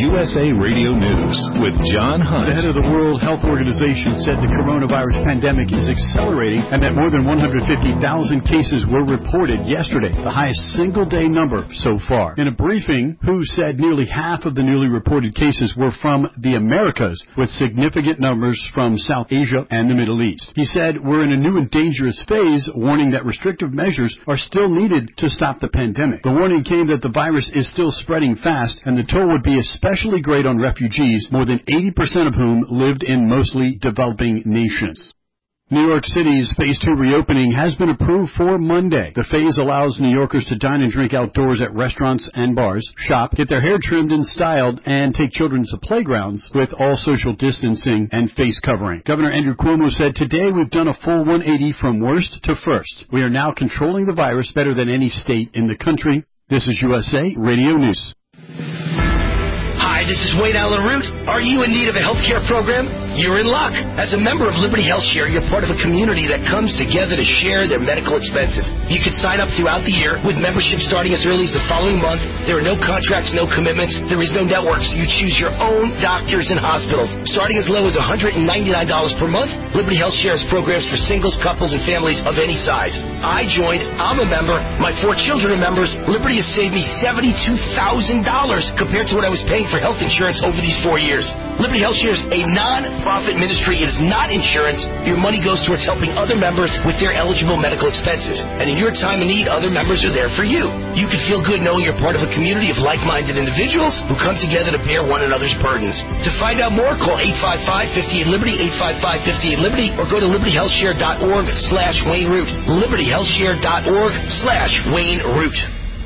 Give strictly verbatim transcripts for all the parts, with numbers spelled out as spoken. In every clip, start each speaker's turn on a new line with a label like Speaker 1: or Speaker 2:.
Speaker 1: U S A Radio News with John Hunt.
Speaker 2: The head of the World Health Organization said the coronavirus pandemic is accelerating and that more than one hundred fifty thousand cases were reported yesterday, the highest single-day number so far. In a briefing, W H O said nearly half of the newly reported cases were from the Americas, with significant numbers from South Asia and the Middle East. He said, "We're in a new and dangerous phase," warning that restrictive measures are still needed to stop the pandemic. The warning came that the virus is still spreading fast, and the toll would be especially great on refugees, more than eighty percent of whom lived in mostly developing nations. New York City's Phase two reopening has been approved for Monday. The phase allows New Yorkers to dine and drink outdoors at restaurants and bars, shop, get their hair trimmed and styled, and take children to playgrounds with all social distancing and face covering. Governor Andrew Cuomo said, "Today we've done a full one eighty from worst to first. We are now controlling the virus better than any state in the country." This is U S A Radio News.
Speaker 3: Hi, this is Wayne Allen Root. Are you in need of a health care program? You're in luck. As a member of Liberty Health Share, you're part of a community that comes together to share their medical expenses. You can sign up throughout the year with membership starting as early as the following month. There are no contracts, no commitments. There is no network, so you choose your own doctors and hospitals. Starting as low as one hundred ninety-nine dollars per month, Liberty Health Share has programs for singles, couples, and families of any size. I joined. I'm a member. My four children are members. Liberty has saved me seventy-two thousand dollars compared to what I was paying for health insurance over these four years. Liberty Health Share is a non-profit ministry. It is not insurance. Your money goes towards helping other members with their eligible medical expenses. And in your time of need, other members are there for you. You can feel good knowing you're part of a community of like-minded individuals who come together to bear one another's burdens. To find out more, call eight five five, five eight Liberty, eight five five, five eight Liberty, or go to liberty health share dot org slash Wayne Root. liberty health share dot org slash Wayne Root.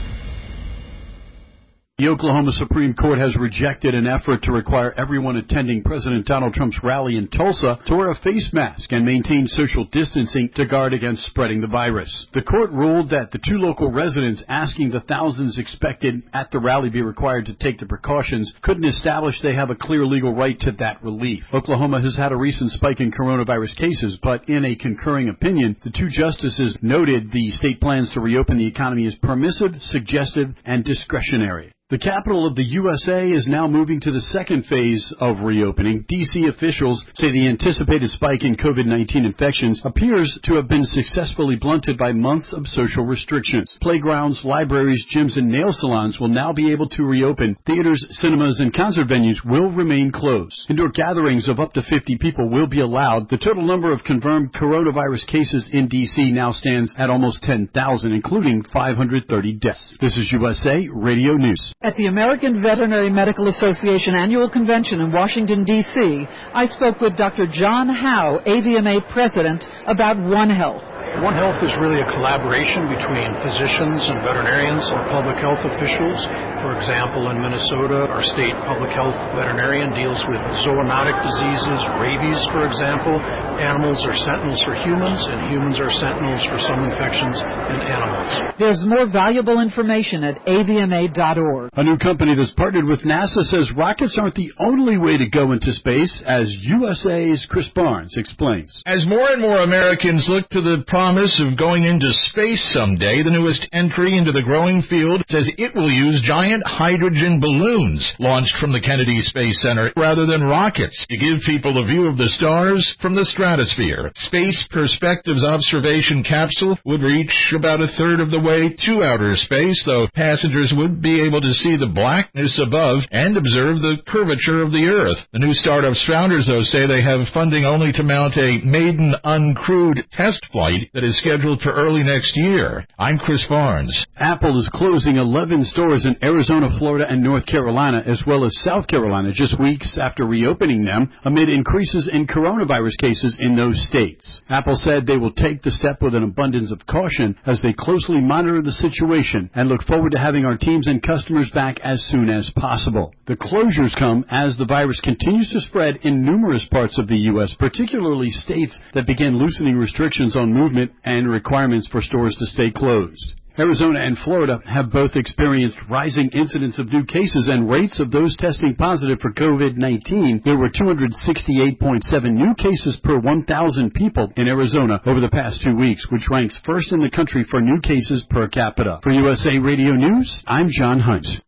Speaker 2: The Oklahoma Supreme Court has rejected an effort to require everyone attending President Donald Trump's rally in Tulsa to wear a face mask and maintain social distancing to guard against spreading the virus. The court ruled that the two local residents asking the thousands expected at the rally be required to take the precautions couldn't establish they have a clear legal right to that relief. Oklahoma has had a recent spike in coronavirus cases, but in a concurring opinion, the two justices noted the state plans to reopen the economy as permissive, suggestive, and discretionary. The capital of the U S A is now moving to the second phase of reopening. D C officials say the anticipated spike in COVID nineteen infections appears to have been successfully blunted by months of social restrictions. Playgrounds, libraries, gyms, and nail salons will now be able to reopen. Theaters, cinemas, and concert venues will remain closed. Indoor gatherings of up to fifty people will be allowed. The total number of confirmed coronavirus cases in D C now stands at almost ten thousand, including five hundred thirty deaths. This is U S A Radio News.
Speaker 4: At the American Veterinary Medical Association Annual Convention in Washington, D C, I spoke with Doctor John Howe, A V M A President, about One Health.
Speaker 5: One Health is really a collaboration between physicians and veterinarians and public health officials. For example, in Minnesota, our state public health veterinarian deals with zoonotic diseases, rabies, for example. Animals are sentinels for humans, and humans are sentinels for some infections in animals.
Speaker 4: There's more valuable information at A V M A dot org.
Speaker 2: A new company that's partnered with NASA says rockets aren't the only way to go into space, as U S A's Chris Barnes explains.
Speaker 6: As more and more Americans look to the promise of going into space someday, the newest entry into the growing field says it will use giant hydrogen balloons launched from the Kennedy Space Center rather than rockets to give people a view of the stars from the stratosphere. Space Perspectives observation capsule would reach about a third of the way to outer space, though passengers would be able to see the blackness above and observe the curvature of the Earth. The new startup's founders, though, say they have funding only to mount a maiden uncrewed test flight that is scheduled for early next year. I'm Chris Barnes.
Speaker 2: Apple is closing eleven stores in Arizona, Florida, and North Carolina, as well as South Carolina, just weeks after reopening them amid increases in coronavirus cases in those states. Apple said they will take the step with an abundance of caution as they closely monitor the situation and look forward to having our teams and customers back as soon as possible. The closures come as the virus continues to spread in numerous parts of the U S, particularly states that began loosening restrictions on movement and requirements for stores to stay closed. Arizona and Florida have both experienced rising incidents of new cases and rates of those testing positive for COVID nineteen. There were two hundred sixty-eight point seven new cases per one thousand people in Arizona over the past two weeks, which ranks first in the country for new cases per capita. For U S A Radio News, I'm John Hunt.